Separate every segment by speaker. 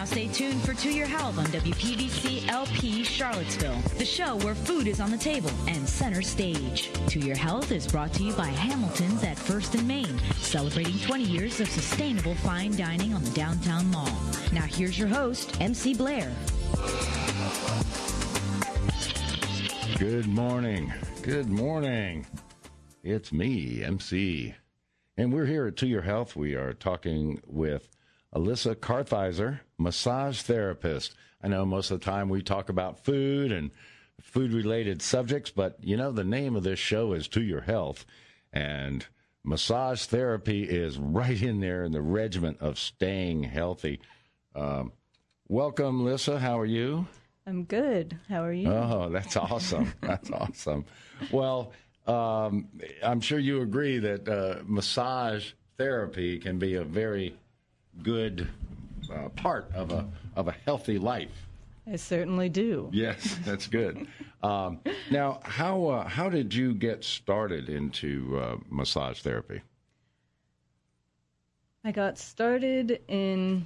Speaker 1: Now stay tuned for To Your Health on WPVC LP Charlottesville, the show where food is on the table and center stage. To Your Health is brought to you by Hamilton's at First and Main, celebrating 20 years of sustainable fine dining on the downtown mall. Now here's your host, MC Blair.
Speaker 2: Good morning. Good morning. It's me, MC. And we're here at To Your Health. We are talking with Alyssa Kartheiser, massage therapist. I know most of the time we talk about food and food-related subjects, but you know the name of this show is To Your Health, and massage therapy is right in there in the regiment of staying healthy. Welcome, Alyssa. How are you?
Speaker 3: I'm good. How are you?
Speaker 2: Oh, that's awesome. That's awesome. Well, I'm sure you agree that massage therapy can be a very good part of a healthy life.
Speaker 3: I certainly do.
Speaker 2: Yes, that's good. Now, how did you get started into massage therapy?
Speaker 3: I got started in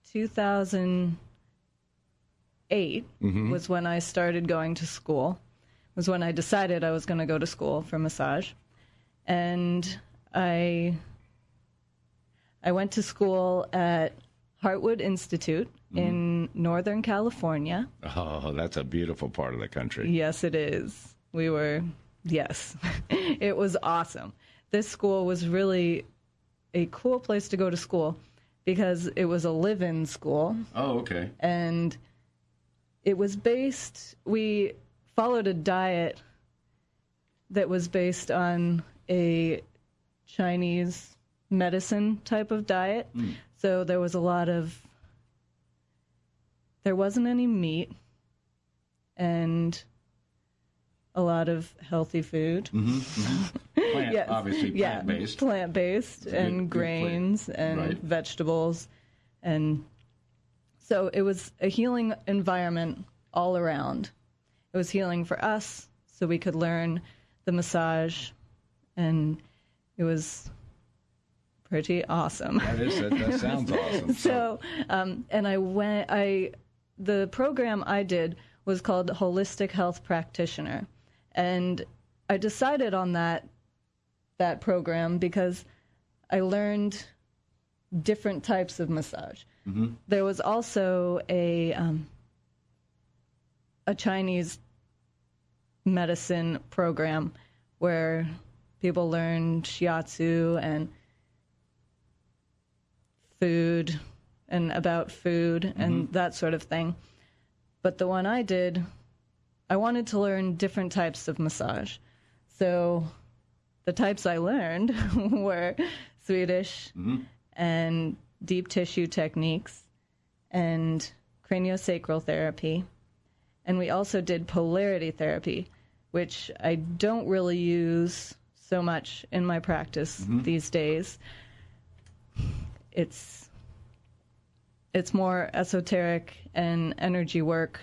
Speaker 3: 2008 was when I started going to school. Was when I decided I was going to go to school for massage. And I went to school at Hartwood Institute in Northern California.
Speaker 2: Oh, that's a beautiful part of the country.
Speaker 3: Yes, it is. Yes. It was awesome. This school was really a cool place to go to school because it was a live-in school.
Speaker 2: Oh, okay.
Speaker 3: And it was we followed a diet that was based on a Chinese medicine type of diet. So there wasn't any meat and a lot of healthy food.
Speaker 2: Obviously plant-based.
Speaker 3: Plant-based and grains and vegetables. And so it was a healing environment all around. It was healing for us so we could learn the massage, and it was pretty awesome.
Speaker 2: That sounds awesome.
Speaker 3: So, the program I did was called Holistic Health Practitioner, and I decided on that program because I learned different types of massage. There was also a Chinese medicine program where people learned shiatsu and food and about food and that sort of thing. But the one I did, I wanted to learn different types of massage. So the types I learned were Swedish and deep tissue techniques and craniosacral therapy. And we also did polarity therapy, which I don't really use so much in my practice these days. It's more esoteric and energy work,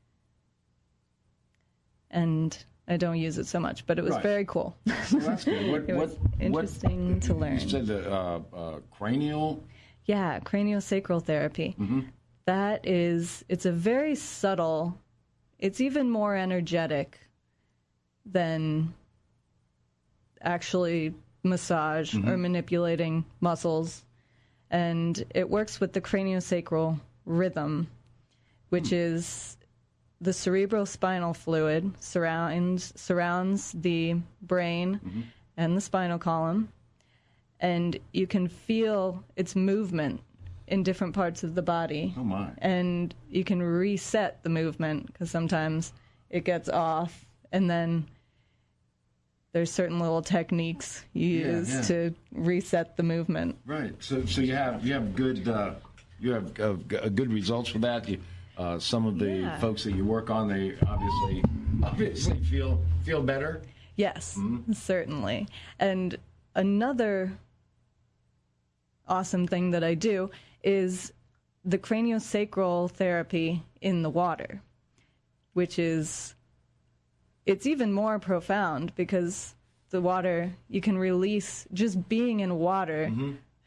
Speaker 3: and I don't use it so much, but it was very cool.
Speaker 2: Well, that's good.
Speaker 3: It was interesting to learn.
Speaker 2: You said the cranial?
Speaker 3: Yeah, craniosacral therapy. It's a very subtle, it's even more energetic than actually massage or manipulating muscles. And it works with the craniosacral rhythm, which is the cerebrospinal fluid surrounds the brain and the spinal column, and you can feel its movement in different parts of the body.
Speaker 2: Oh, my.
Speaker 3: And you can reset the movement because sometimes it gets off, and then there's certain little techniques you use to reset the movement.
Speaker 2: Right. So you have good good results for that. Some of the folks that you work on, they obviously feel better.
Speaker 3: Yes, certainly. And another awesome thing that I do is the craniosacral therapy in the water, which is, it's even more profound because the water, you can release, just being in water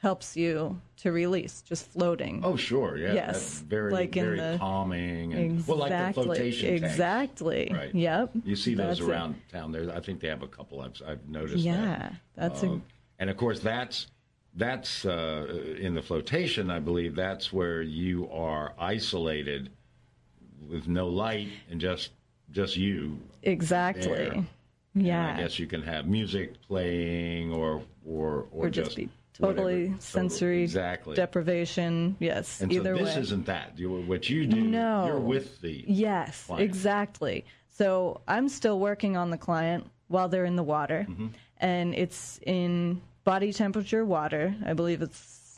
Speaker 3: helps you to release, just floating.
Speaker 2: Oh, sure, yeah.
Speaker 3: Yes.
Speaker 2: That's very,
Speaker 3: Like in
Speaker 2: very
Speaker 3: the-
Speaker 2: calming. And,
Speaker 3: Exactly.
Speaker 2: well, like the flotation tanks.
Speaker 3: Exactly.
Speaker 2: Right.
Speaker 3: Yep.
Speaker 2: You see those
Speaker 3: That's it.
Speaker 2: around town there. I think they have a couple. I've noticed that.
Speaker 3: Yeah, that's
Speaker 2: And of course, that's in the flotation. I believe that's where you are isolated with no light and just you.
Speaker 3: exactly.
Speaker 2: there.
Speaker 3: Yeah.
Speaker 2: And I guess you can have music playing or
Speaker 3: just be totally
Speaker 2: whatever.
Speaker 3: sensory
Speaker 2: exactly.
Speaker 3: deprivation. Yes.
Speaker 2: And
Speaker 3: either
Speaker 2: so this
Speaker 3: way.
Speaker 2: isn't that. What you do,
Speaker 3: No.
Speaker 2: you're with the
Speaker 3: Yes,
Speaker 2: client.
Speaker 3: exactly. So I'm still working on the client while they're in the water, and it's in body temperature water. I believe it's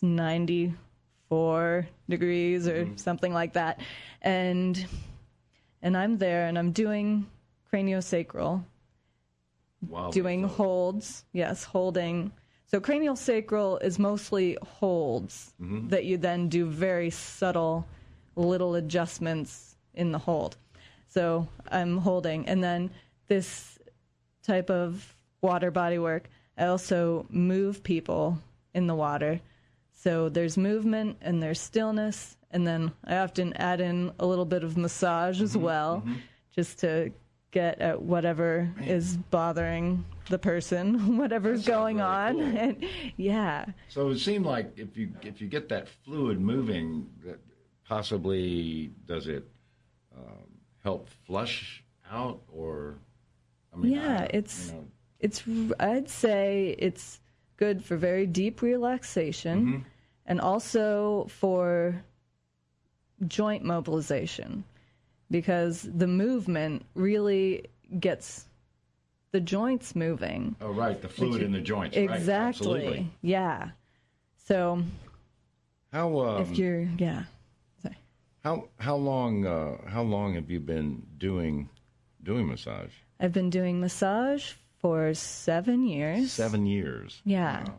Speaker 3: 94 degrees or something like that, and I'm there and I'm doing craniosacral,
Speaker 2: while
Speaker 3: doing
Speaker 2: they float.
Speaker 3: holds. Yes, holding. So craniosacral is mostly holds that you then do very subtle little adjustments in the hold. So I'm holding. And then this type of water body work, I also move people in the water. So there's movement and there's stillness. And then I often add in a little bit of massage as well, just to get at whatever is bothering the person, whatever's
Speaker 2: That sounds
Speaker 3: going
Speaker 2: really
Speaker 3: on.
Speaker 2: cool.
Speaker 3: And yeah.
Speaker 2: So it seemed like if you get that fluid moving, that possibly does it help flush out, or I mean,
Speaker 3: Yeah, I'd say it's good for very deep relaxation and also for joint mobilization, because the movement really gets the joints moving.
Speaker 2: oh right, the fluid in the joints. Right,
Speaker 3: Exactly.
Speaker 2: absolutely.
Speaker 3: Yeah. So
Speaker 2: How
Speaker 3: if you're, yeah. Sorry.
Speaker 2: how long have you been doing massage?
Speaker 3: I've been doing massage for 7 years.
Speaker 2: 7 years.
Speaker 3: Yeah.
Speaker 2: Wow.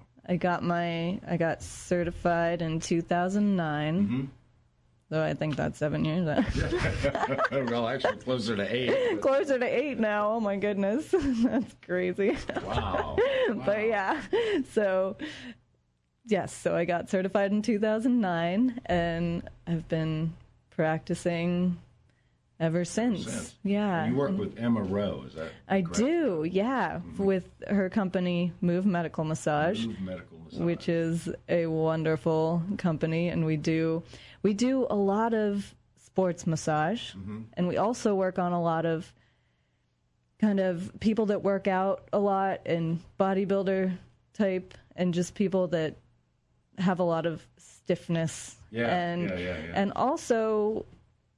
Speaker 3: I got certified in 2009. Though I think that's 7 years.
Speaker 2: Well, actually, closer to 8.
Speaker 3: Closer to 8 now. Oh my goodness. That's crazy.
Speaker 2: Wow.
Speaker 3: But yeah. So yes, so I got certified in 2009 and I've been practicing ever since. Yeah.
Speaker 2: You work with Emma Rowe, is that
Speaker 3: I
Speaker 2: correct?
Speaker 3: do, yeah, with her company Move Medical Massage.
Speaker 2: Move Medical Massage.
Speaker 3: Which is a wonderful company, and we do a lot of sports massage, and we also work on a lot of kind of people that work out a lot and bodybuilder type, and just people that have a lot of stiffness, and also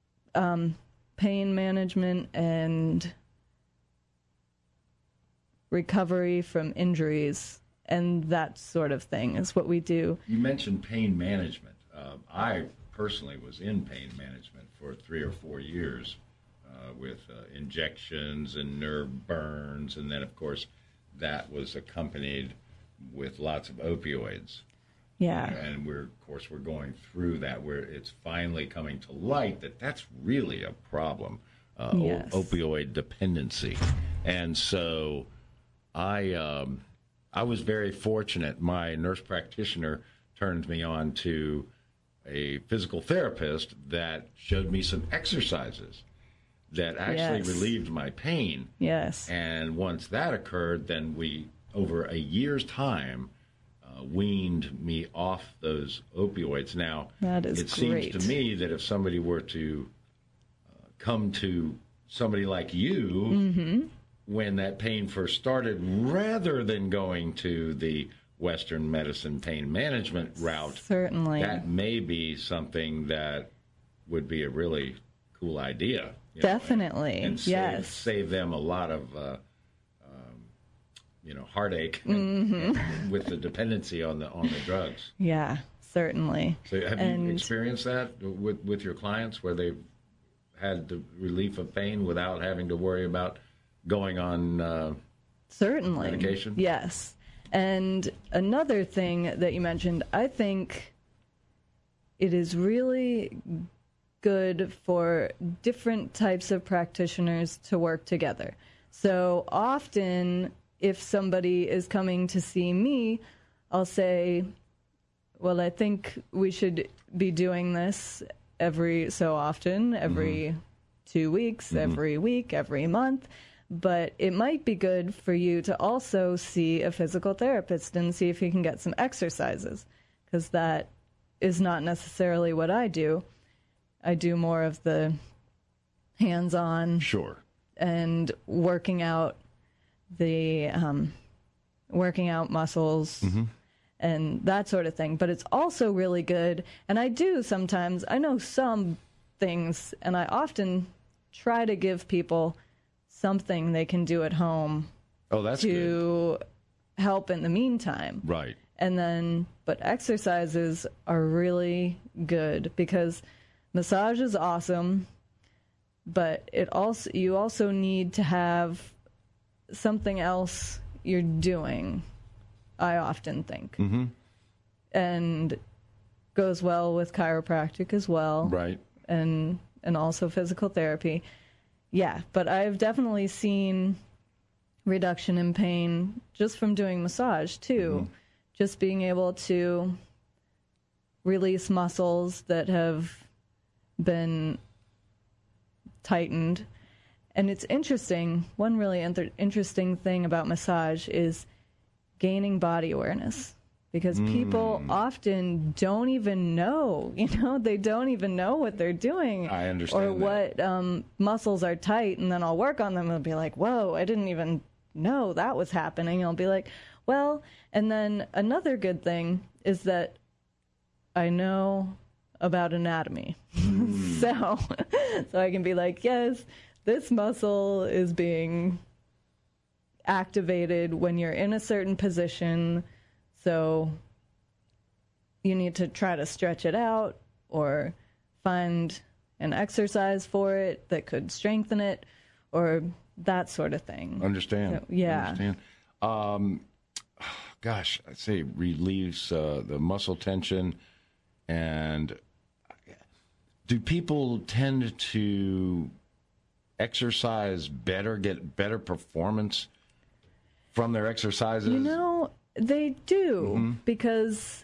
Speaker 3: pain management and recovery from injuries. And that sort of thing is what we do.
Speaker 2: You mentioned pain management. I personally was in pain management for 3 or 4 years with injections and nerve burns. And then, of course, that was accompanied with lots of opioids.
Speaker 3: Yeah.
Speaker 2: And we're going through that, where it's finally coming to light that that's really a problem,
Speaker 3: Yes.
Speaker 2: opioid dependency. And so I was very fortunate. My nurse practitioner turned me on to a physical therapist that showed me some exercises that actually
Speaker 3: Yes.
Speaker 2: relieved my pain.
Speaker 3: Yes.
Speaker 2: And once that occurred, then we, over a year's time, weaned me off those opioids. Now,
Speaker 3: That is
Speaker 2: it seems
Speaker 3: great.
Speaker 2: to me that if somebody were to come to somebody like you when that pain first started, rather than going to the Western medicine pain management route,
Speaker 3: Certainly.
Speaker 2: that may be something that would be a really cool idea. you know,
Speaker 3: Definitely.
Speaker 2: and
Speaker 3: Yes.
Speaker 2: save them a lot of heartache with the dependency on the drugs.
Speaker 3: Yeah, certainly.
Speaker 2: So have you
Speaker 3: And-
Speaker 2: experienced that with your clients, where they've had the relief of pain without having to worry about going on
Speaker 3: Certainly.
Speaker 2: medication?
Speaker 3: Yes. And another thing that you mentioned, I think it is really good for different types of practitioners to work together. So often, if somebody is coming to see me, I'll say, Well, I think we should be doing this every so often, every 2 weeks, every week, every month. But it might be good for you to also see a physical therapist and see if you can get some exercises, because that is not necessarily what I do. I do more of the hands-on and working out muscles and that sort of thing. But it's also really good, and I know some things, and I often try to give people something they can do at home to help in the meantime.
Speaker 2: Right.
Speaker 3: But exercises are really good, because massage is awesome, but you also need to have something else you're doing, I often think. And goes well with chiropractic as well.
Speaker 2: Right.
Speaker 3: And also physical therapy. Yeah, but I've definitely seen reduction in pain just from doing massage, too. Just being able to release muscles that have been tightened. And it's interesting, one really interesting thing about massage is gaining body awareness. Because people often don't even know, they don't even know what they're doing.
Speaker 2: I understand
Speaker 3: or what muscles are tight, and then I'll work on them and I'll be like, whoa, I didn't even know that was happening. I'll be like, well, and then another good thing is that I know about anatomy. So I can be like, yes, this muscle is being activated when you're in a certain position. So you need to try to stretch it out or find an exercise for it that could strengthen it or that sort of thing.
Speaker 2: Understand.
Speaker 3: So, yeah.
Speaker 2: Understand. Gosh, I'd say relieves the muscle tension. And do people tend to exercise better, get better performance from their exercises?
Speaker 3: They do, because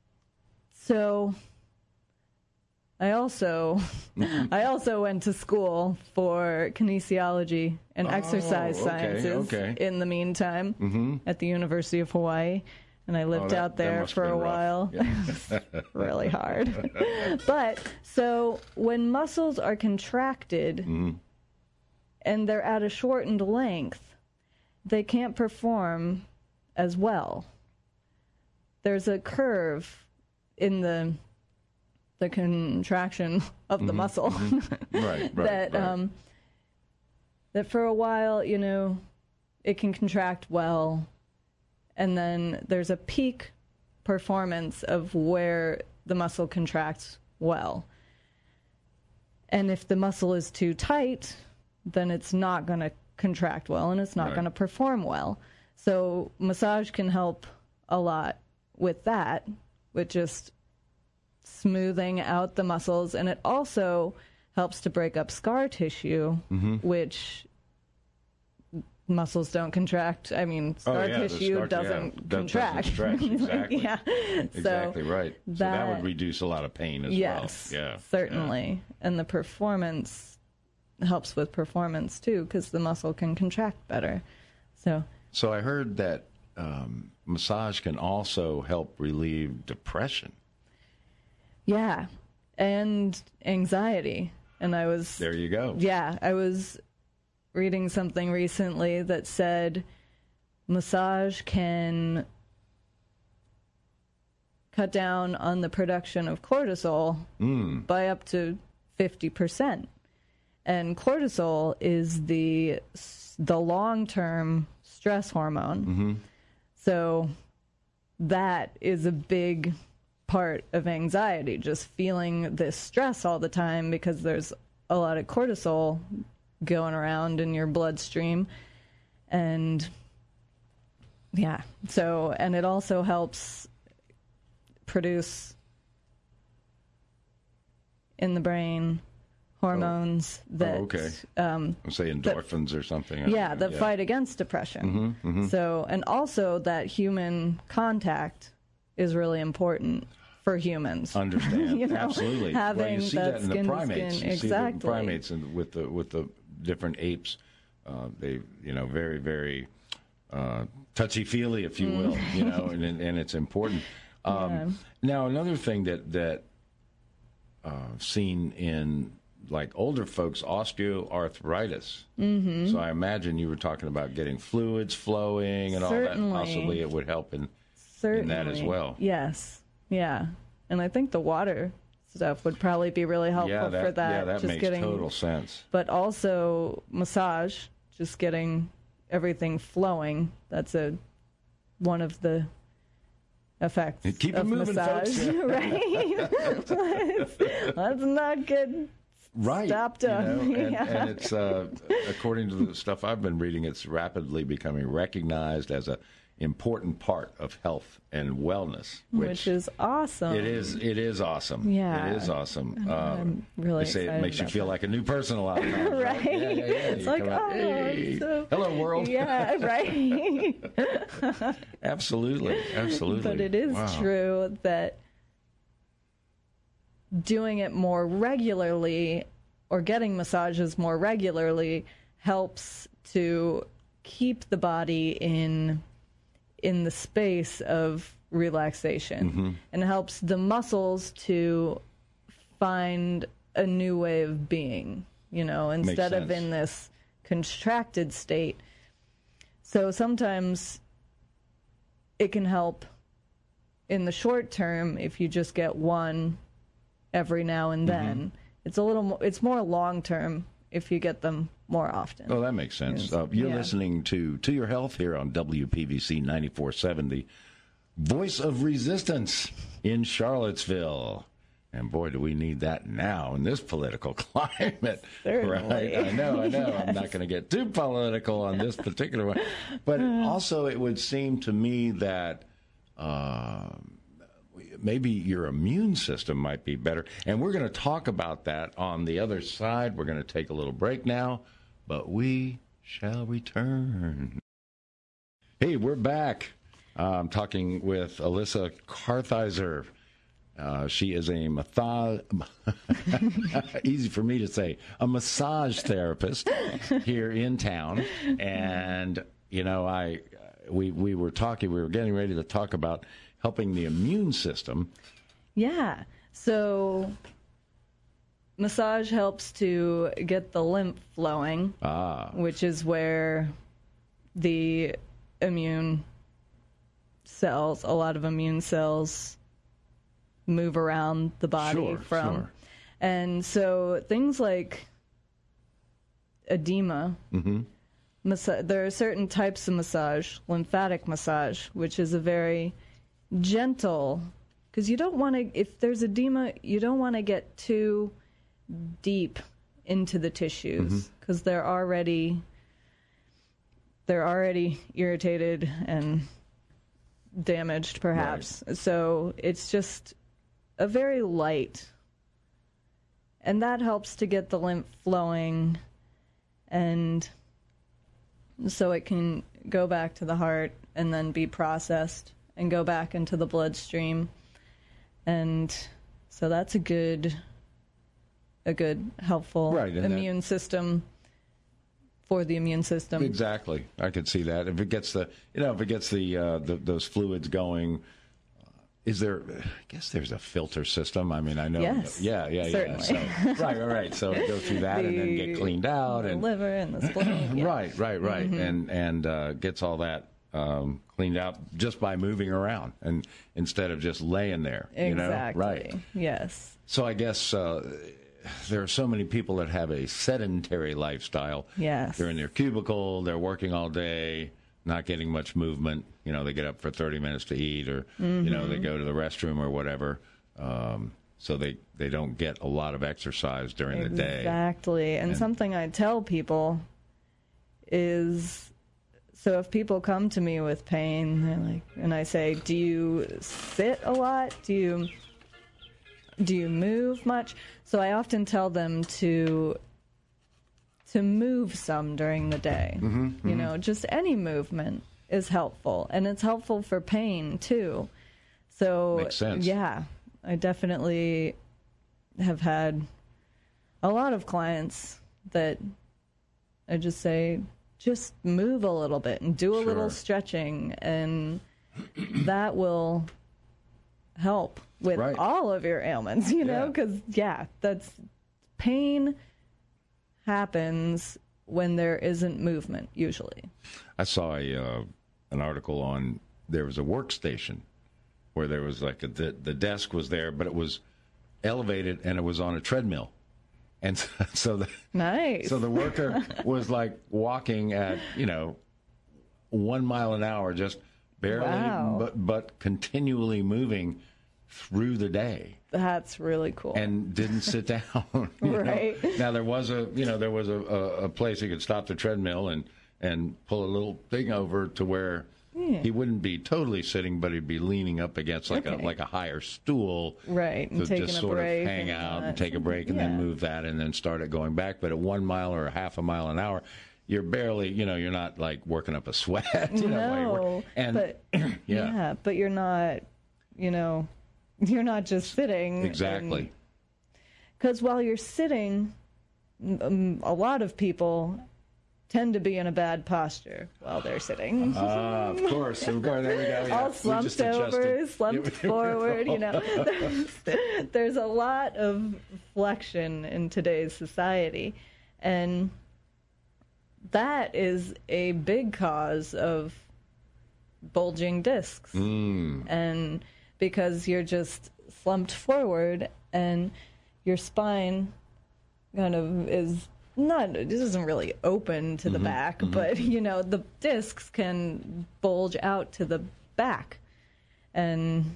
Speaker 3: I also went to school for kinesiology and exercise sciences in the meantime at the University of Hawaii, and I lived out there for a while. Yeah. Really hard. But so when muscles are contracted and they're at a shortened length, they can't perform as well. There's a curve in the contraction of the muscle that for a while, it can contract well, and then there's a peak performance of where the muscle contracts well. And if the muscle is too tight, then it's not going to contract well and it's not going to perform well. So massage can help a lot with that, with just smoothing out the muscles. And it also helps to break up scar tissue, which muscles don't contract. I mean, scar tissue doesn't contract.
Speaker 2: Exactly. Exactly right. So that would reduce a lot of pain as well.
Speaker 3: Yes, certainly. Yeah. And the performance helps with performance, too, because the muscle can contract better. So
Speaker 2: I heard that massage can also help relieve depression.
Speaker 3: Yeah, and anxiety. And
Speaker 2: there you go.
Speaker 3: Yeah, I was reading something recently that said massage can cut down on the production of cortisol by up to 50%. And cortisol is the long-term stress hormone. So that is a big part of anxiety, just feeling this stress all the time because there's a lot of cortisol going around in your bloodstream. And and it also helps produce in the brain hormones that
Speaker 2: say endorphins or something.
Speaker 3: That fight against depression. So, and also that human contact is really important. for humans.
Speaker 2: Understand.
Speaker 3: You know,
Speaker 2: Absolutely.
Speaker 3: having
Speaker 2: well, you see
Speaker 3: that
Speaker 2: that in the
Speaker 3: skin to
Speaker 2: primates.
Speaker 3: skin.
Speaker 2: You see that in
Speaker 3: Exactly.
Speaker 2: primates and with the different apes. They, very, very touchy-feely, if you will, and it's important. Now, another thing that seen in like older folks, osteoarthritis. Mm-hmm. So I imagine you were talking about getting fluids flowing and
Speaker 3: Certainly.
Speaker 2: all that. Possibly it would help in that as well.
Speaker 3: Yes. Yeah. And I think the water stuff would probably be really helpful for that.
Speaker 2: Yeah, that
Speaker 3: just
Speaker 2: makes total sense.
Speaker 3: But also massage, just getting everything flowing. That's one of the effects
Speaker 2: Keep it
Speaker 3: of
Speaker 2: moving,
Speaker 3: massage,
Speaker 2: folks.
Speaker 3: right? Let's not get stopped up.
Speaker 2: And it's according to the stuff I've been reading, it's rapidly becoming recognized as a important part of health and wellness,
Speaker 3: which is awesome.
Speaker 2: It is awesome.
Speaker 3: Yeah,
Speaker 2: it is awesome.
Speaker 3: I'm really
Speaker 2: they say
Speaker 3: excited
Speaker 2: it makes you
Speaker 3: about
Speaker 2: feel like a new person a lot of times,
Speaker 3: right?
Speaker 2: Yeah.
Speaker 3: It's
Speaker 2: You
Speaker 3: like,
Speaker 2: come out, hey, hello world.
Speaker 3: Yeah, right.
Speaker 2: Absolutely.
Speaker 3: But it is true that doing it more regularly or getting massages more regularly helps to keep the body in the space of relaxation, and helps the muscles to find a new way of being, instead of in this contracted state. So sometimes it can help in the short term if you just get one every now and then. It's more long term if you get them more often.
Speaker 2: Oh, that makes sense. You're listening to Your Health here on WPVC 94.7, the voice of resistance in Charlottesville. And boy, do we need that now in this political climate.
Speaker 3: Certainly.
Speaker 2: Right? I know. I'm not going to get too political on this particular one. But also it would seem to me that maybe your immune system might be better. And we're going to talk about that on the other side. We're going to take a little break now, but we shall return. Hey, we're back. I'm talking with Alyssa Kartheiser. She is a easy for me to say, a massage therapist here in town. And, we were getting ready to talk about helping the immune system.
Speaker 3: Yeah. So massage helps to get the lymph flowing, which is where the immune cells, a lot of immune cells, move around the body from.
Speaker 2: Sure.
Speaker 3: And so things like edema, there are certain types of massage, lymphatic massage, which is a very gentle, because you don't want to, if there's edema, you don't want to get too deep into the tissues, because they're already irritated and damaged, perhaps. Right. So it's just a very light, and that helps to get the lymph flowing, and so it can go back to the heart and then be processed and go back into the bloodstream. And so that's a good helpful immune system for the immune system.
Speaker 2: Exactly. I could see that. If it gets those fluids going, is there, I guess there's a filter system. I mean, I know.
Speaker 3: Yes.
Speaker 2: Yeah.
Speaker 3: Certainly.
Speaker 2: So, right. So it goes through that and then get cleaned out.
Speaker 3: The
Speaker 2: and
Speaker 3: liver and the spleen. Yeah.
Speaker 2: Right. And gets all that cleaned out just by moving around, and instead of just laying there.
Speaker 3: Exactly.
Speaker 2: Right.
Speaker 3: Yes.
Speaker 2: So I guess there are so many people that have a sedentary lifestyle.
Speaker 3: Yes.
Speaker 2: They're in their cubicle, they're working all day, not getting much movement. They get up for 30 minutes to eat, or, they go to the restroom or whatever. So they don't get a lot of exercise during the day.
Speaker 3: Exactly. And something I tell people is, so if people come to me with pain, they're like, and I say, do you sit a lot? Do you move much? So I often tell them to move some during the day. Just any movement is helpful, and it's helpful for pain too. So
Speaker 2: makes sense.
Speaker 3: Yeah. I definitely have had a lot of clients that I just say, just move a little bit and do a little stretching, and that will help with all of your ailments, you know, because, that's pain happens when there isn't movement, usually.
Speaker 2: I saw an article on, there was a workstation where there was like the desk was there, but it was elevated and it was on a treadmill. And so the worker was like walking at, 1 mile an hour, just barely, but continually moving through the day.
Speaker 3: That's really cool.
Speaker 2: And didn't sit down.
Speaker 3: Right.
Speaker 2: know? Now there was a place you could stop the treadmill and pull a little thing over to where he wouldn't be totally sitting, but he'd be leaning up against like a higher stool.
Speaker 3: Right. And
Speaker 2: to
Speaker 3: taking
Speaker 2: just
Speaker 3: a
Speaker 2: sort
Speaker 3: break
Speaker 2: of hang out and take a break and then move that and then start it going back. But at 1 mile or half a mile an hour, you're barely, you're not like working up a sweat.
Speaker 3: No. But but you're not, you're not just sitting.
Speaker 2: Exactly.
Speaker 3: Because while you're sitting, a lot of people tend to be in a bad posture while they're sitting.
Speaker 2: Of course. There we go. Yeah.
Speaker 3: All slumped over, slumped forward, There's a lot of flexion in today's society. And that is a big cause of bulging discs. And because you're just slumped forward and your spine kind of isn't really open to the back, but the discs can bulge out to the back. And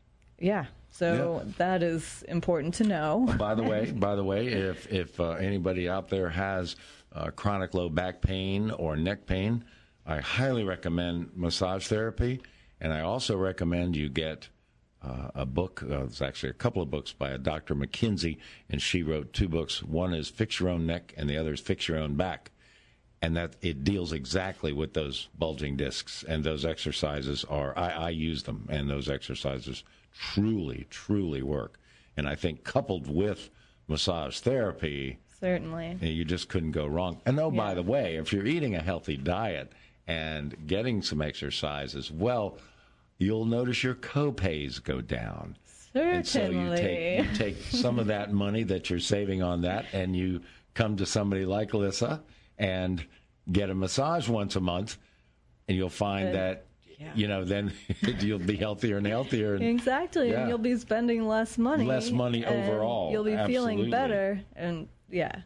Speaker 3: that is important to know.
Speaker 2: By the way, if anybody out there has chronic low back pain or neck pain, I highly recommend massage therapy, and I also recommend you get a book. There's actually a couple of books by a Dr. McKinsey, and she wrote 2 books. One is Fix Your Own Neck, and the other is Fix Your Own Back. And that it deals exactly with those bulging discs, and those exercises I use them, and those exercises truly, truly work. And I think coupled with massage therapy,
Speaker 3: certainly,
Speaker 2: you just couldn't go wrong. And by the way, if you're eating a healthy diet and getting some exercise as well, you'll notice your co-pays go down.
Speaker 3: Certainly.
Speaker 2: And so you take some of that money that you're saving on that, and you come to somebody like Alyssa and get a massage once a month, and you'll find that, then you'll be healthier and healthier. And,
Speaker 3: exactly, and you'll be spending less money.
Speaker 2: Less money overall.
Speaker 3: You'll be feeling better, and
Speaker 2: Yeah.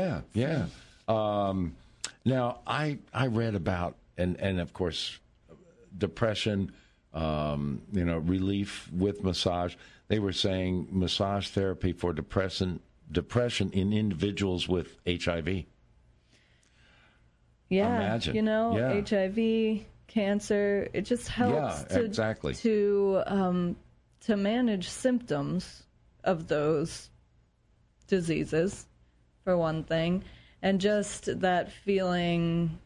Speaker 2: Now, I read about, and of course, depression, relief with massage. They were saying massage therapy for depression in individuals with HIV.
Speaker 3: Yeah,
Speaker 2: imagine.
Speaker 3: HIV, cancer, it just helps to manage symptoms of those diseases, for one thing, and just that feeling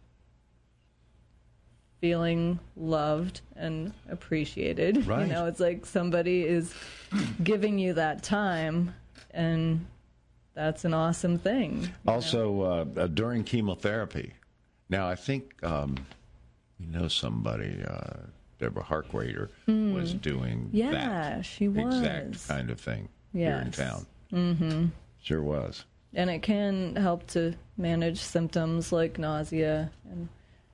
Speaker 3: loved and appreciated.
Speaker 2: Right.
Speaker 3: It's like somebody is giving you that time, and that's an awesome thing.
Speaker 2: Also, during chemotherapy. Now, I think somebody, Deborah Harkwater, was doing that.
Speaker 3: She was.
Speaker 2: Exact kind of thing here in town.
Speaker 3: Mm-hmm.
Speaker 2: Sure was.
Speaker 3: And it can help to manage symptoms like nausea and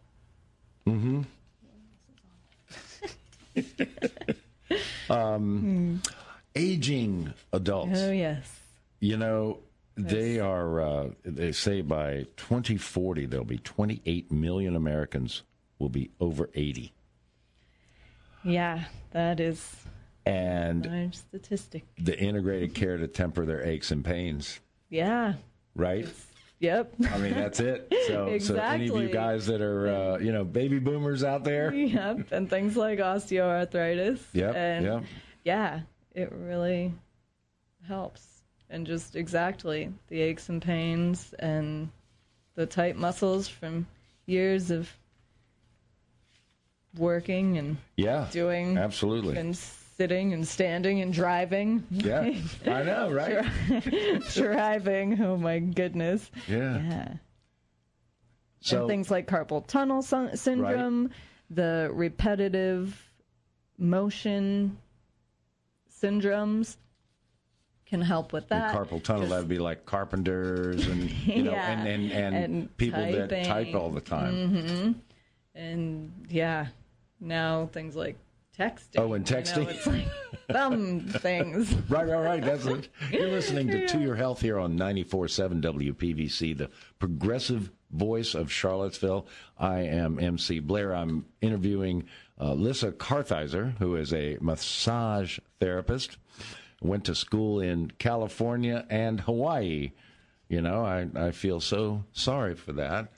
Speaker 2: aging adults.
Speaker 3: Oh, yes.
Speaker 2: They are, they say by 2040, there'll be 28 million Americans will be over 80.
Speaker 3: Yeah, that is
Speaker 2: a
Speaker 3: large statistic.
Speaker 2: The integrated care to temper their aches and pains.
Speaker 3: Yeah.
Speaker 2: Right?
Speaker 3: Yep.
Speaker 2: I mean, that's it. So,
Speaker 3: exactly.
Speaker 2: So any of you guys that are, baby boomers out there.
Speaker 3: Yep. And things like osteoarthritis.
Speaker 2: Yep.
Speaker 3: And yeah, it really helps. And just exactly the aches and pains and the tight muscles from years of working and doing
Speaker 2: absolutely
Speaker 3: and sitting and standing and driving.
Speaker 2: Yeah, I know, right?
Speaker 3: Driving, oh my goodness.
Speaker 2: Yeah. So
Speaker 3: and things like carpal tunnel syndrome,
Speaker 2: right.
Speaker 3: the repetitive motion syndromes can help with that.
Speaker 2: The carpal tunnel, that would be like carpenters and and people
Speaker 3: typing.
Speaker 2: that type all the time.
Speaker 3: Mm-hmm. And now things like texting.
Speaker 2: Oh, and texting?
Speaker 3: It's like thumb things.
Speaker 2: Right. That's it. You're listening to Your Health here on 94.7 WPVC, the progressive voice of Charlottesville. I am MC Blair. I'm interviewing Lissa Kartheiser, who is a massage therapist. Went to school in California and Hawaii. You know, I feel so sorry for that.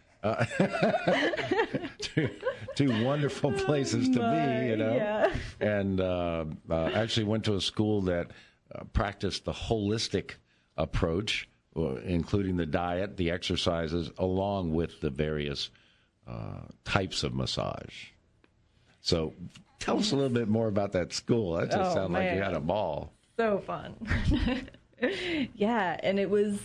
Speaker 2: Two wonderful places to be, you know.
Speaker 3: Yeah.
Speaker 2: And actually went to a school that practiced the holistic approach, including the diet, the exercises, along with the various types of massage. So tell us a little bit more about that school. That just sounds like you had a ball.
Speaker 3: So fun. Yeah, and it was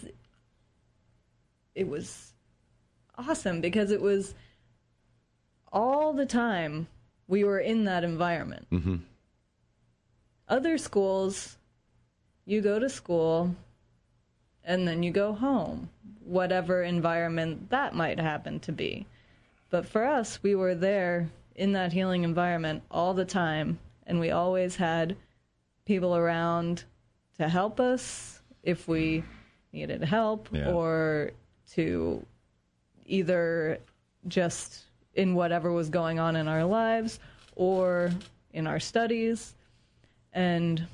Speaker 3: awesome because it was all the time we were in that environment.
Speaker 2: Mm-hmm.
Speaker 3: Other schools, you go to school and then you go home, whatever environment that might happen to be. But for us, we were there in that healing environment all the time, and we always had people around to help us if we needed help, or to either just in whatever was going on in our lives or in our studies. And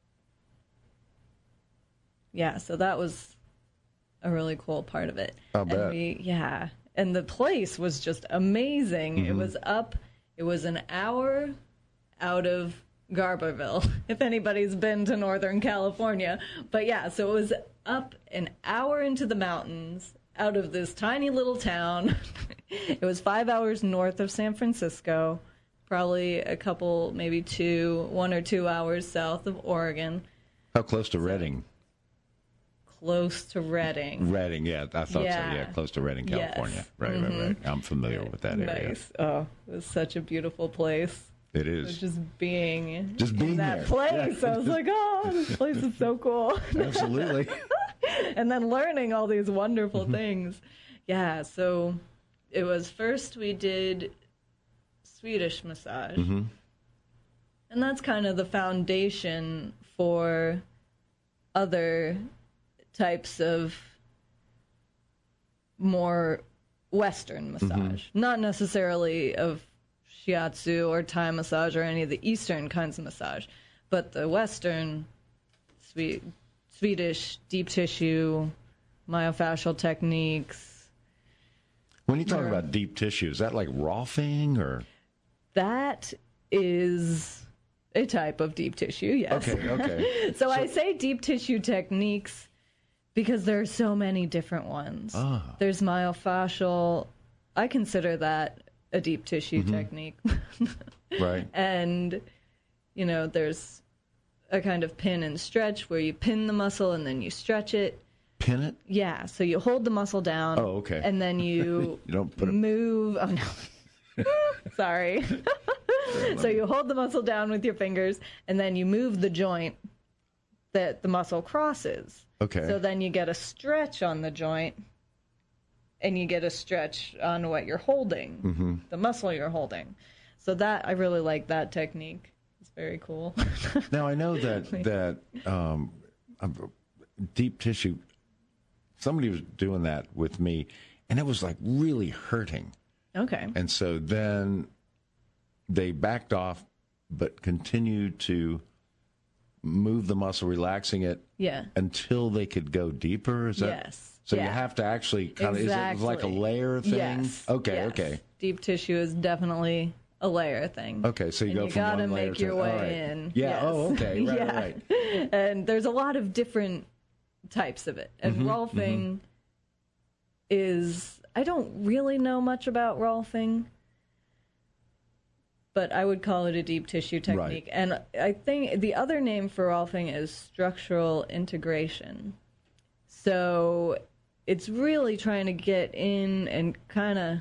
Speaker 3: so that was a really cool part of it.
Speaker 2: I'll bet.
Speaker 3: And the place was just amazing.
Speaker 2: Mm-hmm.
Speaker 3: It was an hour out of Garberville, if anybody's been to Northern California. But so it was up an hour into the mountains out of this tiny little town. It was 5 hours north of San Francisco, probably a couple, maybe 1 or 2 hours south of Oregon.
Speaker 2: How close to Redding?
Speaker 3: Close to Redding.
Speaker 2: Redding, I thought so. Yeah, close to Redding, California.
Speaker 3: Yes.
Speaker 2: Right. I'm familiar with that area.
Speaker 3: Nice. Oh, it was such a beautiful place.
Speaker 2: It is.
Speaker 3: Just being in
Speaker 2: there.
Speaker 3: that place. I was like, oh, this place is so cool.
Speaker 2: Absolutely.
Speaker 3: And then learning all these wonderful things. Yeah, so it was first we did Swedish massage.
Speaker 2: Mm-hmm.
Speaker 3: And that's kind of the foundation for other types of more Western massage. Not necessarily of shiatsu or Thai massage or any of the Eastern kinds of massage, but the Western, Swedish, deep tissue, myofascial techniques.
Speaker 2: When you talk about deep tissue, is that like Rolfing or?
Speaker 3: That is a type of deep tissue, yes.
Speaker 2: Okay.
Speaker 3: So I say deep tissue techniques because there are so many different ones. There's myofascial. I consider that a deep tissue technique.
Speaker 2: Right.
Speaker 3: And, there's a kind of pin and stretch where you pin the muscle and then you stretch it.
Speaker 2: Pin it?
Speaker 3: Yeah. So you hold the muscle down.
Speaker 2: Oh, okay.
Speaker 3: And then you,
Speaker 2: you don't put
Speaker 3: move. Oh, no. Sorry. So you hold the muscle down with your fingers and then you move the joint that the muscle crosses.
Speaker 2: Okay.
Speaker 3: So then you get a stretch on the joint and you get a stretch on what you're holding, the muscle you're holding. So that, I really like that technique. It's very cool.
Speaker 2: Now, I know that deep tissue, somebody was doing that with me, and it was like really hurting.
Speaker 3: Okay.
Speaker 2: And so then they backed off, but continued to move the muscle, relaxing it until they could go deeper. Is that?
Speaker 3: Yes.
Speaker 2: So you have to actually kind of, is it like a layer thing?
Speaker 3: Yes.
Speaker 2: Okay.
Speaker 3: Deep tissue is definitely a layer thing.
Speaker 2: Okay, so you go from one layer to...
Speaker 3: You gotta make your way in.
Speaker 2: Yeah,
Speaker 3: yes.
Speaker 2: oh, okay, right.
Speaker 3: And there's a lot of different types of it. And Rolfing is... I don't really know much about Rolfing. but I would call it a deep tissue technique.
Speaker 2: Right.
Speaker 3: And I think the other name for rolfing is structural integration. So it's really trying to get in and kind of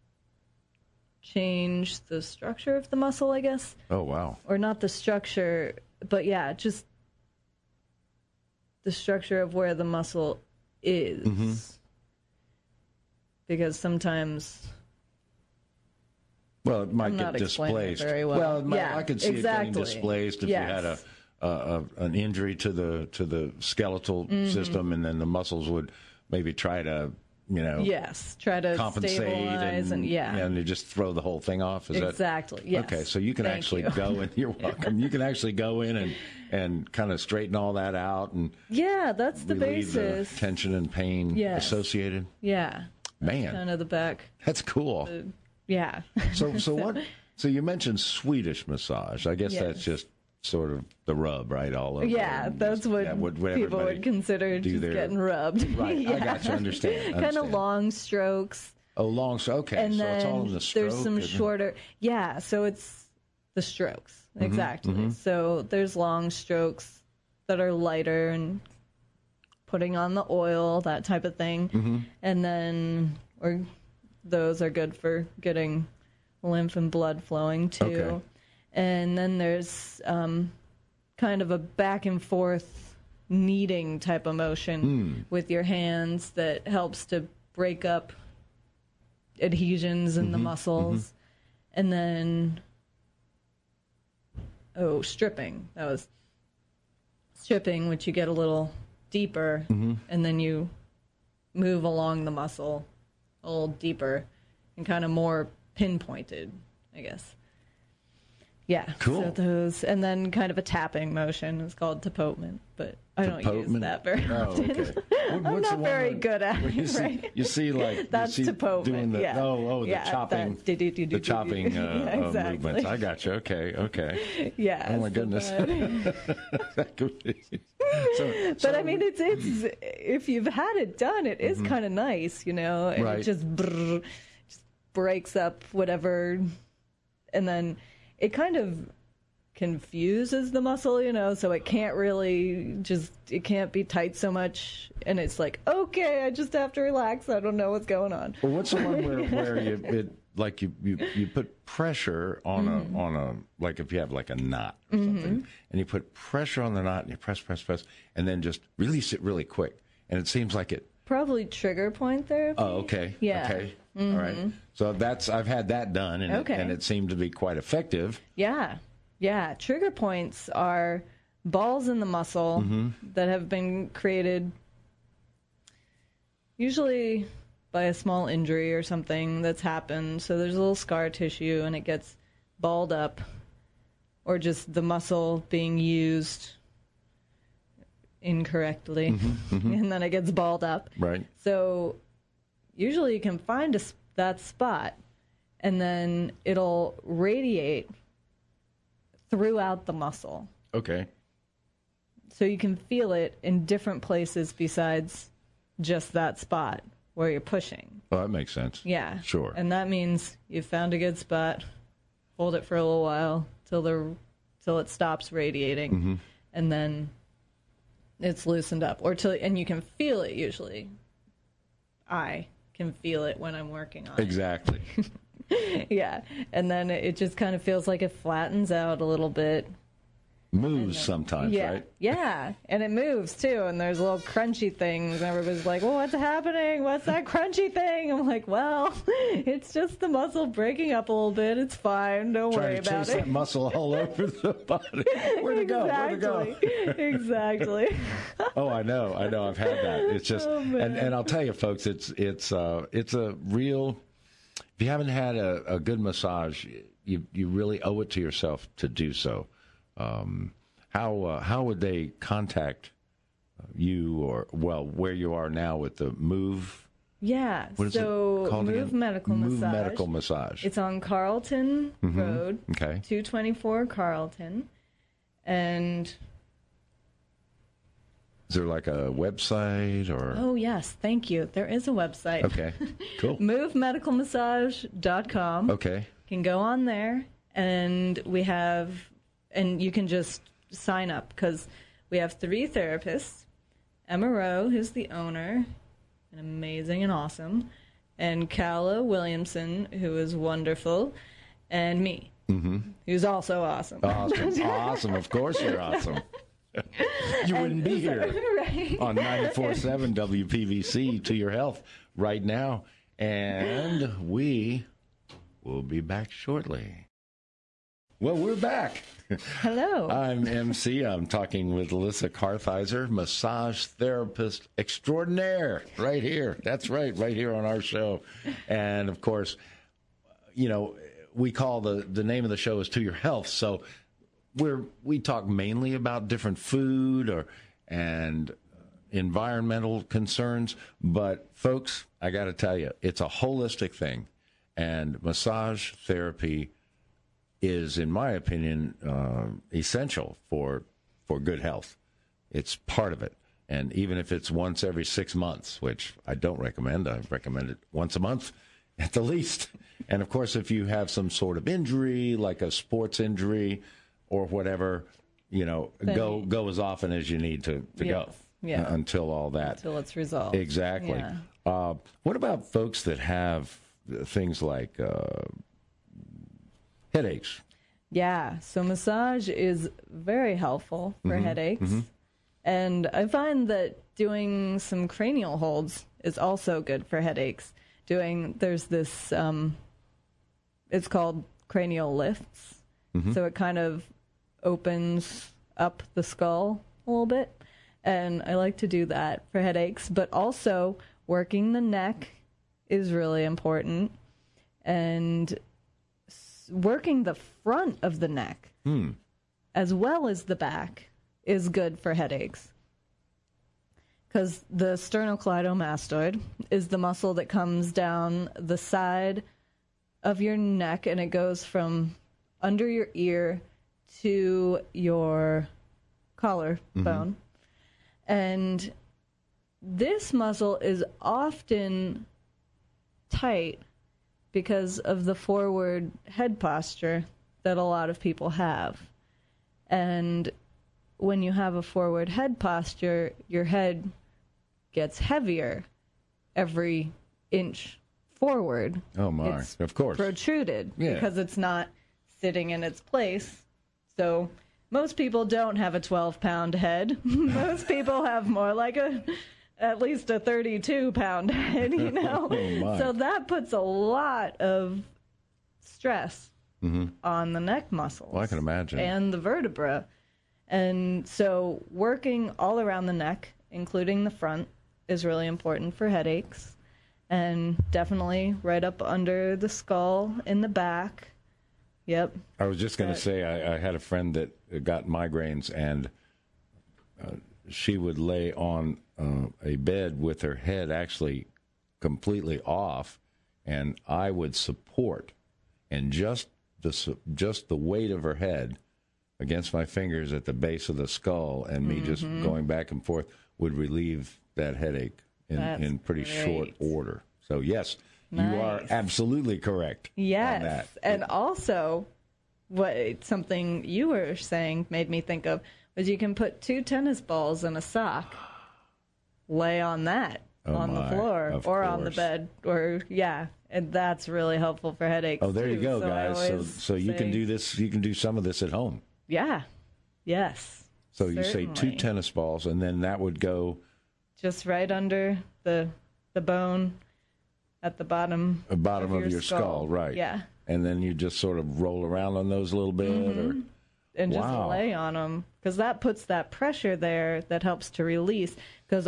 Speaker 3: change the structure of the muscle, I guess.
Speaker 2: Oh, wow.
Speaker 3: Or not the structure, but yeah, just the structure of where the muscle is.
Speaker 2: Mm-hmm.
Speaker 3: Because sometimes...
Speaker 2: Well, it might
Speaker 3: I'm
Speaker 2: get
Speaker 3: not explaining it
Speaker 2: displaced.
Speaker 3: very well.
Speaker 2: It might,
Speaker 3: Yeah,
Speaker 2: I could see
Speaker 3: exactly.
Speaker 2: it getting displaced if
Speaker 3: Yes.
Speaker 2: you had an injury to the skeletal system, and then the muscles would maybe try to,
Speaker 3: Yes, try to
Speaker 2: compensate
Speaker 3: stabilize and
Speaker 2: you just throw the whole thing off. Is
Speaker 3: exactly.
Speaker 2: that,
Speaker 3: Yes.
Speaker 2: Okay, so you can
Speaker 3: Thank
Speaker 2: actually
Speaker 3: you.
Speaker 2: go and you're welcome. You can actually go in and kind of straighten all that out and
Speaker 3: that's the
Speaker 2: relieve
Speaker 3: basis.
Speaker 2: the tension and pain
Speaker 3: Yes.
Speaker 2: associated.
Speaker 3: Yeah,
Speaker 2: Man,
Speaker 3: kind of the back.
Speaker 2: that's cool.
Speaker 3: Yeah.
Speaker 2: So what? So you mentioned Swedish massage. I guess
Speaker 3: Yes.
Speaker 2: that's just sort of the rub, right? All over.
Speaker 3: Yeah, that's what people
Speaker 2: everybody
Speaker 3: would consider
Speaker 2: do
Speaker 3: just
Speaker 2: their-
Speaker 3: getting rubbed.
Speaker 2: Right,
Speaker 3: Yeah.
Speaker 2: I got you. Understand.
Speaker 3: Kind of long strokes.
Speaker 2: Oh, long. Okay,
Speaker 3: And
Speaker 2: so
Speaker 3: then
Speaker 2: it's all in the stroke.
Speaker 3: there's some
Speaker 2: and-
Speaker 3: shorter. Yeah, so it's the strokes.
Speaker 2: Mm-hmm,
Speaker 3: Exactly. So there's long strokes that are lighter and putting on the oil, that type of thing.
Speaker 2: Mm-hmm.
Speaker 3: And then, those are good for getting lymph and blood flowing too.
Speaker 2: Okay.
Speaker 3: And then there's kind of a back and forth kneading type of motion with your hands that helps to break up adhesions in the muscles. And then, stripping. That was stripping, which you get a little deeper, and then you move along the muscle a little deeper and kind of more pinpointed, I guess. Yeah.
Speaker 2: Cool.
Speaker 3: So those, and then kind of a tapping motion is called tapotement, but I don't use
Speaker 2: Tapotement?
Speaker 3: that very
Speaker 2: Oh,
Speaker 3: often.
Speaker 2: okay.
Speaker 3: I'm
Speaker 2: What's
Speaker 3: not
Speaker 2: the one
Speaker 3: very
Speaker 2: where-
Speaker 3: good at
Speaker 2: where you
Speaker 3: it,
Speaker 2: see,
Speaker 3: right?
Speaker 2: You see, like
Speaker 3: That's
Speaker 2: you see
Speaker 3: tapotement,
Speaker 2: doing the
Speaker 3: yeah.
Speaker 2: the
Speaker 3: Yeah,
Speaker 2: chopping,
Speaker 3: that's
Speaker 2: the chopping
Speaker 3: yeah, exactly.
Speaker 2: movements. I got you. Okay.
Speaker 3: Yeah.
Speaker 2: Oh my
Speaker 3: so
Speaker 2: goodness.
Speaker 3: that-
Speaker 2: so,
Speaker 3: But I mean, it's if you've had it done, it is kind of nice, and
Speaker 2: Right.
Speaker 3: it just breaks up whatever, and then it kind of confuses the muscle, so it can't really it can't be tight so much, and it's like, okay, I just have to relax. I don't know what's going on.
Speaker 2: well, what's the one where you put pressure on a like if you have like a knot or something, and you put pressure on the knot and you press, and then just release it really quick, and it seems like it.
Speaker 3: Probably trigger point therapy.
Speaker 2: Oh, okay.
Speaker 3: Yeah.
Speaker 2: Okay. All right. So I've had that done, and
Speaker 3: Okay.
Speaker 2: it seemed to be quite effective.
Speaker 3: Yeah. Trigger points are balls in the muscle that have been created usually by a small injury or something that's happened. So there's a little scar tissue and it gets balled up, or just the muscle being used incorrectly, and then it gets balled up.
Speaker 2: Right.
Speaker 3: So usually you can find that spot, and then it'll radiate throughout the muscle.
Speaker 2: Okay.
Speaker 3: So you can feel it in different places besides just that spot where you're pushing.
Speaker 2: Well, that makes sense.
Speaker 3: Yeah.
Speaker 2: Sure.
Speaker 3: And that means you found a good spot, hold it for a little while till it stops radiating, and then it's loosened up, and you can feel it usually. I can feel it when I'm working on
Speaker 2: Exactly.
Speaker 3: it. Yeah. And then it just kind of feels like it flattens out a little bit.
Speaker 2: Moves sometimes,
Speaker 3: Yeah.
Speaker 2: right?
Speaker 3: Yeah. And it moves too. And there's little crunchy things. And everybody's like, well, what's happening? What's that crunchy thing? I'm like, well, it's just the muscle breaking up a little bit. It's fine. Don't worry
Speaker 2: Trying to
Speaker 3: about
Speaker 2: chase
Speaker 3: it.
Speaker 2: that muscle all over the body. Where'd it go? Where'd it go?
Speaker 3: Exactly.
Speaker 2: Oh, I know. I've had that. It's just, and I'll tell you, folks, it's a real. If you haven't had a good massage, you really owe it to yourself to do so. How would they contact you, or where you are now with the Move?
Speaker 3: Yeah.
Speaker 2: What is
Speaker 3: so
Speaker 2: it called
Speaker 3: Move
Speaker 2: again?
Speaker 3: Medical
Speaker 2: Move
Speaker 3: Massage.
Speaker 2: Medical Massage.
Speaker 3: It's on Carlton Road.
Speaker 2: Okay.
Speaker 3: 224 Carlton. And
Speaker 2: Is there like a website or?
Speaker 3: oh yes, thank you. There is a website.
Speaker 2: Okay. Cool.
Speaker 3: MoveMedicalMassage.com.
Speaker 2: Okay.
Speaker 3: You can go on there, And and you can just sign up because we have 3 therapists. Emma Rowe, who's the owner, and amazing and awesome, and Calla Williamson, who is wonderful, and me, who's also awesome.
Speaker 2: Awesome. Of course you're awesome. You wouldn't be here
Speaker 3: right.
Speaker 2: on 94.7 WPVC to your health right now. And we will be back shortly. Well, we're back.
Speaker 3: Hello.
Speaker 2: I'm MC. I'm talking with Alyssa Kartheiser, massage therapist extraordinaire, right here. That's right here on our show. And, of course, you know, we call the name of the show is To Your Health. So we talk mainly about different food and environmental concerns. But, folks, I got to tell you, it's a holistic thing. And massage therapy is, in my opinion, essential for good health. It's part of it. And even if it's once every 6 months, which I don't recommend, I recommend it once a month at the least. And, of course, if you have some sort of injury, like a sports injury or whatever, you know, go as often as you need to go until all that.
Speaker 3: Until it's resolved.
Speaker 2: Exactly.
Speaker 3: Yeah.
Speaker 2: What about folks that have things like headaches?
Speaker 3: Yeah, so massage is very helpful for headaches. And I find that doing some cranial holds is also good for headaches. There's this, it's called cranial lifts. So it kind of opens up the skull a little bit. And I like to do that for headaches. But also working the neck is really important. And working the front of the neck as well as the back is good for headaches. Because the sternocleidomastoid is the muscle that comes down the side of your neck, and it goes from under your ear to your collarbone. And this muscle is often tight because of the forward head posture that a lot of people have. And when you have a forward head posture, your head gets heavier every inch forward.
Speaker 2: Oh, my.
Speaker 3: It's
Speaker 2: of course.
Speaker 3: Protruded because it's not sitting in its place. So most people don't have a 12-pound head. Most people have more like at least a 32-pound head, you know. So that puts a lot of stress on the neck muscles.
Speaker 2: Well, I can imagine.
Speaker 3: And the vertebra. And so working all around the neck, including the front, is really important for headaches. And definitely right up under the skull in the back. Yep.
Speaker 2: I was just going to say, I had a friend that got migraines, and she would lay on a bed with her head actually completely off, and I would support, and just the weight of her head against my fingers at the base of the skull, and me just going back and forth would relieve that headache in pretty short order. So yes, you are absolutely correct.
Speaker 3: Yes,
Speaker 2: on that.
Speaker 3: And also, something you were saying made me think of was you can put 2 tennis balls in a sock, lay on that on the floor or on the bed, and that's really helpful for headaches.
Speaker 2: Oh, there you go,
Speaker 3: so
Speaker 2: guys. So you can do this. You can do some of this at home.
Speaker 3: Yeah. Yes.
Speaker 2: So you say 2 tennis balls, and then that would go
Speaker 3: just right under the bone at the bottom
Speaker 2: of your skull, right?
Speaker 3: Yeah.
Speaker 2: And then you just sort of roll around on those a little bit,
Speaker 3: and just lay on them, because that puts that pressure there that helps to release. Because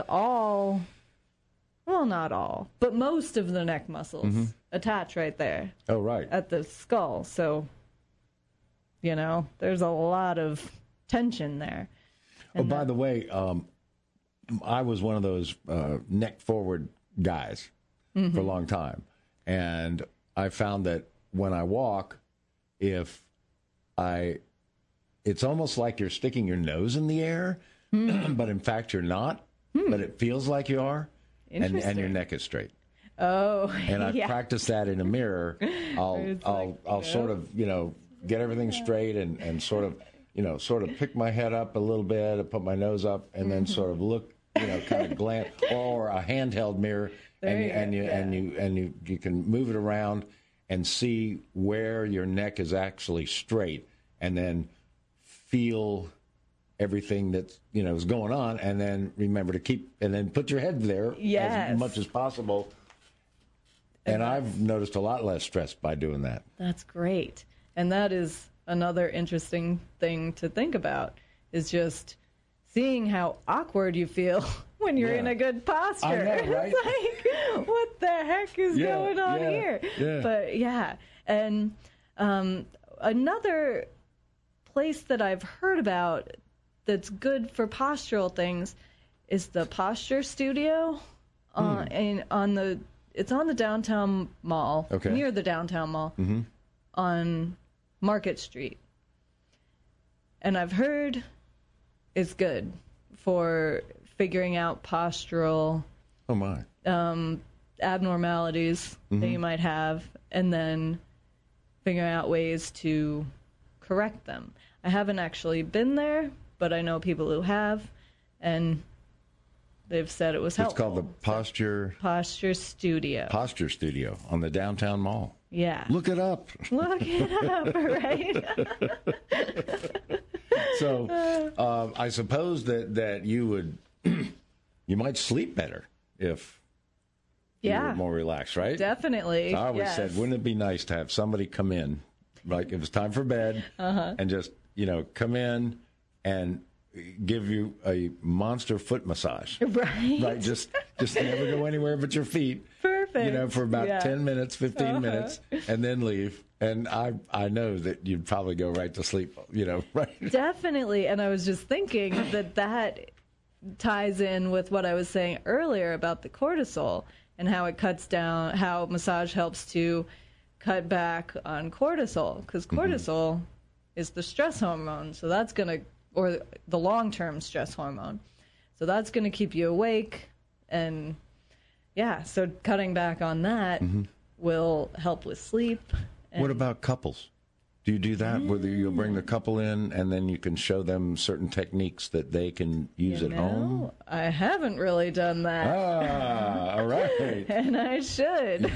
Speaker 3: not all, but most of the neck muscles attach right there.
Speaker 2: Oh, right.
Speaker 3: At the skull. So, there's a lot of tension there.
Speaker 2: And by the way, I was one of those neck forward guys for a long time. And I found that when I walk, it's almost like you're sticking your nose in the air, but in fact you're not, but it feels like you are, and your neck is straight.
Speaker 3: Oh,
Speaker 2: and I practice that in a mirror. I'll sort of, get everything straight and sort of, sort of pick my head up a little bit and put my nose up and then sort of look, kind of glance, or a handheld mirror, and you can move it around and see where your neck is actually straight, and then feel everything that's is going on, and then remember to keep, and then put your head there as much as possible. And I've noticed a lot less stress by doing that.
Speaker 3: That's great. And that is another interesting thing to think about, is just seeing how awkward you feel when you're in a good posture.
Speaker 2: I know, right?
Speaker 3: It's like, what the heck is going on here?
Speaker 2: Yeah.
Speaker 3: But and another place that I've heard about that's good for postural things is the Posture Studio. It's on the downtown mall, near the downtown mall, on Market Street. And I've heard it's good for figuring out postural abnormalities that you might have, and then figuring out ways to correct them. I haven't actually been there, but I know people who have, and they've said it was helpful.
Speaker 2: It's called the
Speaker 3: Posture Studio.
Speaker 2: Posture Studio on the downtown mall.
Speaker 3: Yeah.
Speaker 2: Look it up.
Speaker 3: Look it up, right?
Speaker 2: So I suppose that you would, you might sleep better if you were more relaxed, right?
Speaker 3: Definitely.
Speaker 2: So I always said, wouldn't it be nice to have somebody come in, like if it's time for bed, and just, come in and give you a monster foot massage.
Speaker 3: Right.
Speaker 2: Right. Just never go anywhere but your feet.
Speaker 3: Perfect.
Speaker 2: For about 10 minutes, 15 minutes, and then leave. And I know that you'd probably go right to sleep, right?
Speaker 3: Definitely. And I was just thinking that ties in with what I was saying earlier about the cortisol and how it cuts down, how massage helps to cut back on cortisol, because cortisol is the stress hormone. So that's going to, or the long-term stress hormone. So that's going to keep you awake. And so cutting back on that will help with sleep.
Speaker 2: What about couples? Do you do that? Whether you'll bring the couple in and then you can show them certain techniques that they can use at home?
Speaker 3: I haven't really done that.
Speaker 2: All right.
Speaker 3: And I should.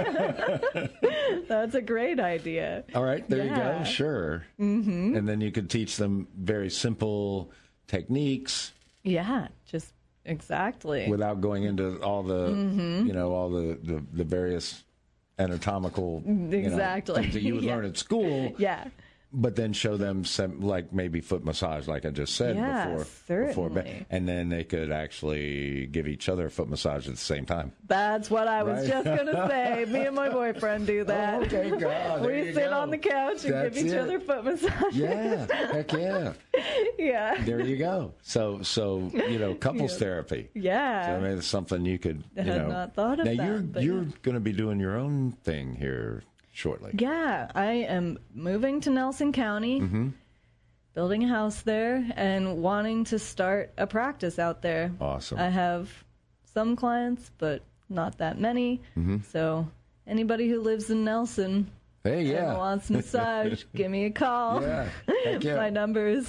Speaker 3: That's a great idea.
Speaker 2: All right, there you go. Sure. And then you could teach them very simple techniques.
Speaker 3: Yeah, just exactly.
Speaker 2: Without going into all the, all the various anatomical things that you would learn at school.
Speaker 3: Yeah.
Speaker 2: But then show them some, like maybe foot massage, like I just said before bed. And then they could actually give each other a foot massage at the same time.
Speaker 3: That's what I was just going to say. Me and my boyfriend do that.
Speaker 2: Oh, okay, God.
Speaker 3: We sit on the couch and give each other foot massages.
Speaker 2: Yeah, heck yeah.
Speaker 3: Yeah.
Speaker 2: There you go. So couples therapy.
Speaker 3: Yeah.
Speaker 2: So I mean, it's something you could,
Speaker 3: I had not thought of
Speaker 2: now
Speaker 3: that.
Speaker 2: You're going to be doing your own thing here shortly.
Speaker 3: Yeah, I am moving to Nelson County, building a house there, and wanting to start a practice out there.
Speaker 2: Awesome.
Speaker 3: I have some clients, but not that many. So anybody who lives in Nelson and wants massage, give me a call.
Speaker 2: Yeah. Heck yeah.
Speaker 3: My number is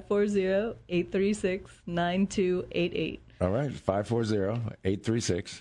Speaker 3: 540-836-9288.
Speaker 2: All right, 540-836.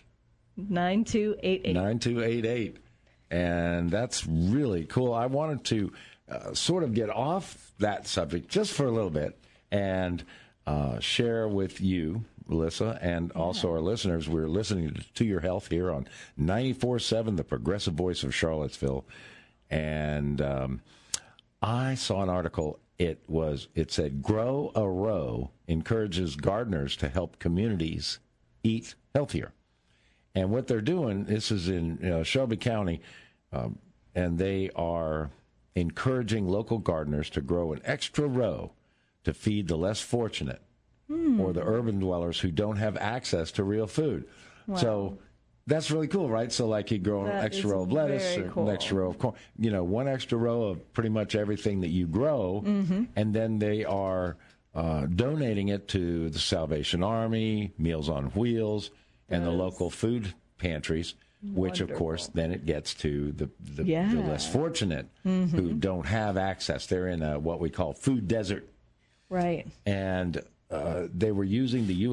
Speaker 3: 9288.
Speaker 2: And that's really cool. I wanted to sort of get off that subject just for a little bit and share with you, Melissa, and also our listeners. We're listening to Your Health here on 94.7, the progressive voice of Charlottesville. And I saw an article. It said, Grow a Row encourages gardeners to help communities eat healthier. And what they're doing, this is in Shelby County, and they are encouraging local gardeners to grow an extra row to feed the less fortunate or the urban dwellers who don't have access to real food.
Speaker 3: Wow.
Speaker 2: So that's really cool, right? So like you grow an extra row of lettuce or an extra row of corn, one extra row of pretty much everything that you grow, and then they are donating it to the Salvation Army, Meals on Wheels, and the local food pantries which, of course, then it gets to the less fortunate who don't have access. They're in what we call food desert.
Speaker 3: Right.
Speaker 2: And they were using the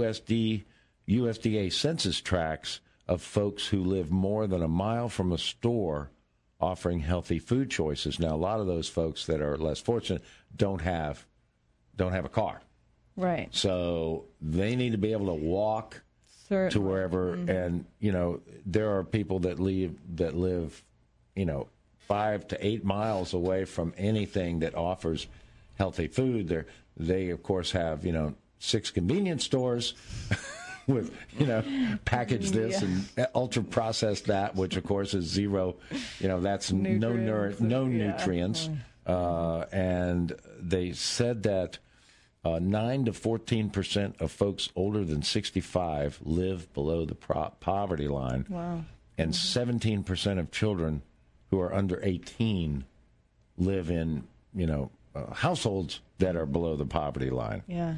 Speaker 2: USDA census tracts of folks who live more than a mile from a store offering healthy food choices. Now, a lot of those folks that are less fortunate don't have a car. Right. So they need to be able to walk to wherever. And, there are people that live, 5 to 8 miles away from anything that offers healthy food. They, of course, have, 6 convenience stores with, package this and ultra processed that, which of course is zero, that's no nutrients. And they said that 9 to 14% of folks older than 65 live below the poverty line. Wow. And 17% of children who are under 18 live in, households that are below the poverty line. Yeah.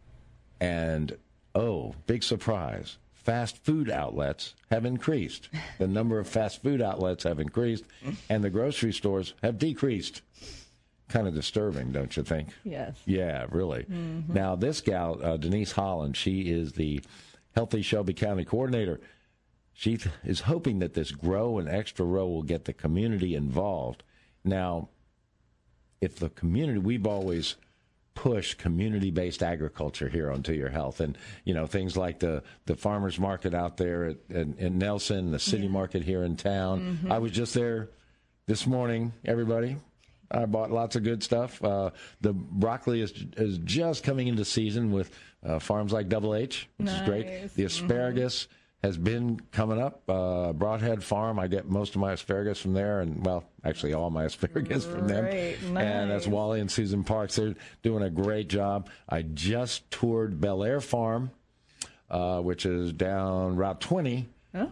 Speaker 2: And big surprise, fast food outlets have increased. The number of fast food outlets have increased, and the grocery stores have decreased. Kind of disturbing, don't you think? Yes. Yeah, really. Mm-hmm. Now, this gal, Denise Holland, she is the Healthy Shelby County Coordinator. She is hoping that this Grow and Extra Row will get the community involved. Now, if the community, we've always push community-based agriculture here on To Your Health, and things like the farmers market out there in Nelson, the city market here in town. Mm-hmm. I was just there this morning, everybody. I bought lots of good stuff. The broccoli is just coming into season with farms like Double H, which is great. The asparagus has been coming up. Broadhead Farm, I get most of my asparagus from there, and, well, actually all my asparagus from them. Nice. And that's Wally and Susan Parks. They're doing a great job. I just toured Bel Air Farm, which is down Route 20.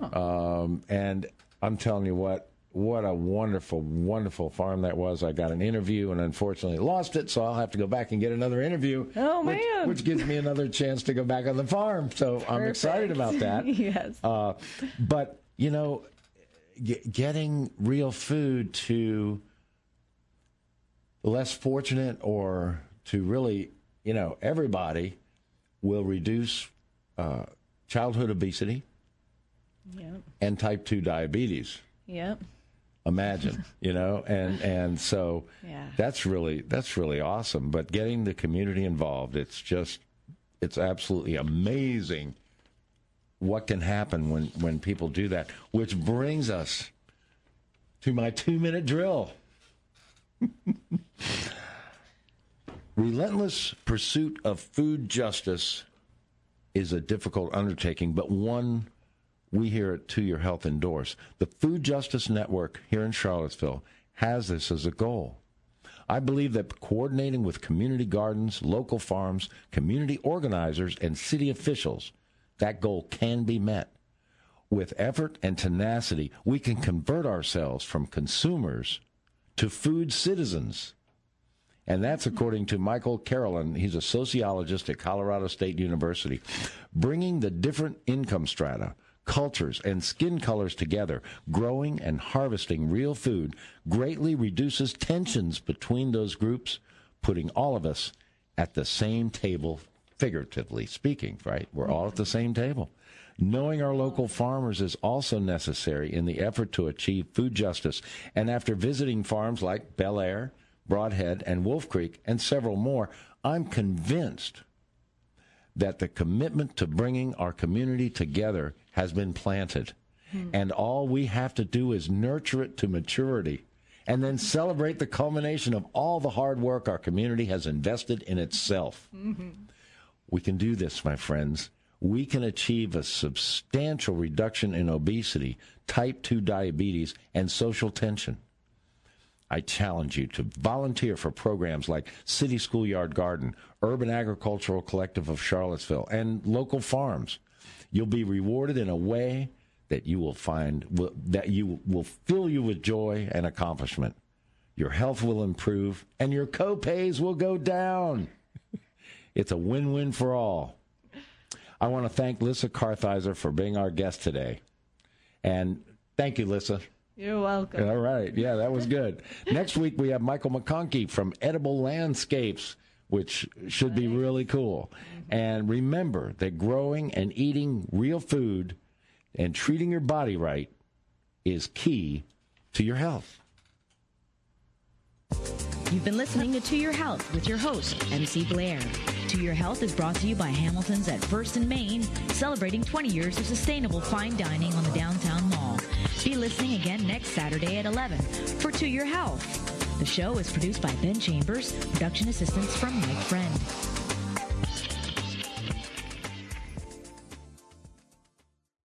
Speaker 2: And I'm telling you what a wonderful, wonderful farm that was. I got an interview and unfortunately lost it, so I'll have to go back and get another interview. Oh, man. Which gives me another chance to go back on the farm. So I'm excited about that. Yes. But, getting real food to less fortunate or to really, everybody will reduce childhood obesity and type 2 diabetes. Yep. Imagine, and so that's really awesome. But getting the community involved, it's absolutely amazing what can happen when people do that. Which brings us to my 2-minute drill. Relentless pursuit of food justice is a difficult undertaking, but one we here at To Your Health endorse. The Food Justice Network here in Charlottesville has this as a goal. I believe that coordinating with community gardens, local farms, community organizers, and city officials, that goal can be met. With effort and tenacity, we can convert ourselves from consumers to food citizens. And that's according to Michael Carolyn. He's a sociologist at Colorado State University. Bringing the different income strata, cultures, and skin colors together, growing and harvesting real food greatly reduces tensions between those groups, putting all of us at the same table, figuratively speaking, right? We're all at the same table. Knowing our local farmers is also necessary in the effort to achieve food justice. And after visiting farms like Bel Air, Broadhead, and Wolf Creek, and several more, I'm convinced that the commitment to bringing our community together has been planted. And all we have to do is nurture it to maturity and then celebrate the culmination of all the hard work our community has invested in itself. We can do this, my friends. We can achieve a substantial reduction in obesity, type 2 diabetes, and social tension. I challenge you to volunteer for programs like City Schoolyard Garden, Urban Agricultural Collective of Charlottesville, and local farms. You'll be rewarded in a way that you will fill you with joy and accomplishment. Your health will improve, and your co-pays will go down. It's a win-win for all. I want to thank Lissa Kartheiser for being our guest today. And Thank you, Lissa.
Speaker 3: You're welcome.
Speaker 2: All right. Yeah, that was good. Next week, we have Michael McConkey from Edible Landscapes, which should be really cool. And remember that growing and eating real food and treating your body right is key to your health.
Speaker 1: You've been listening To Your Health with your host, MC Blair. To Your Health is brought to you by Hamilton's at First and Main, celebrating 20 years of sustainable fine dining on the downtown mall. Be listening again next Saturday at 11 for To Your Health. The show is produced by Ben Chambers, production assistance from Mike Friend.